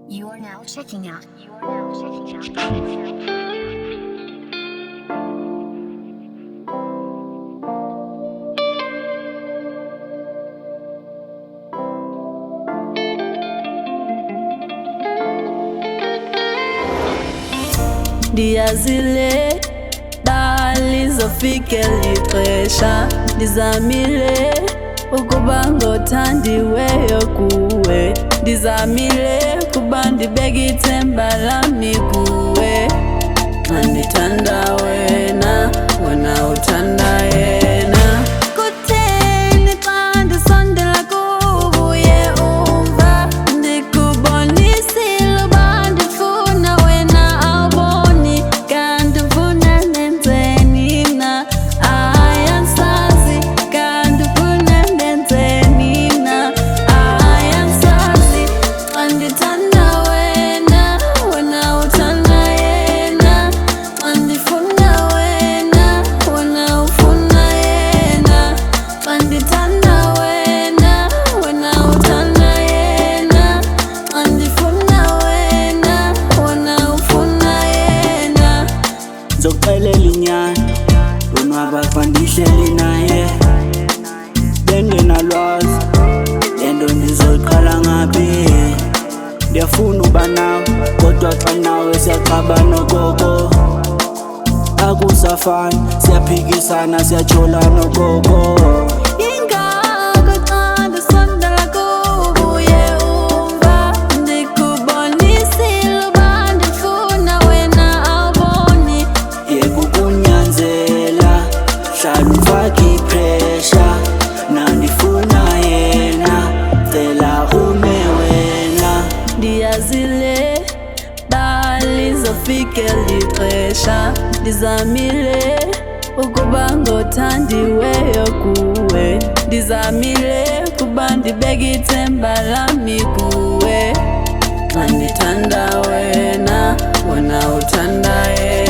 You are now checking out. Ndiyazile dalizofike lixesha ndizamile ukuba ngothandiweyo kuwe ndizamile kuba ndibeke ithemba lami kuwe xa ndithanda wena wena uthanda yena kutheni xa ndisondela kuye umva ndikubonisile uba ndifuna wena awuboni kanti ufuna ndenzeni mna ayansazi kanti ufuna ndenzeni mna ayansazi xa ndithanda wena wena uthanda yena xa ndifuna wena wena ufuna yena xa ndithanda wena wena uthanda yena xa ndifuna wena wena ufuna yena Ngizokuxelela inyani ndonwaba xa ndihleli naye bengenalwazi lento ndizoyiqala ngaphi ndiyafuna uba nawe kodwa xa nawe siyaxabana okoko akusafani siyaphikisana siyajolana okoko Yingako xa ndisondela kuye umva ndikubonisile uba ndifuna wena awuboni yekukunyanzela hlala ufake ipressure nandifuna yena cela ume wena ndiyazile dalizofike lixesha ndizamile ukuba ngothandiweyo kuwe ndizamile kuba ndibeke ithemba lami kuwe xa ndithanda wena wena uthanda yena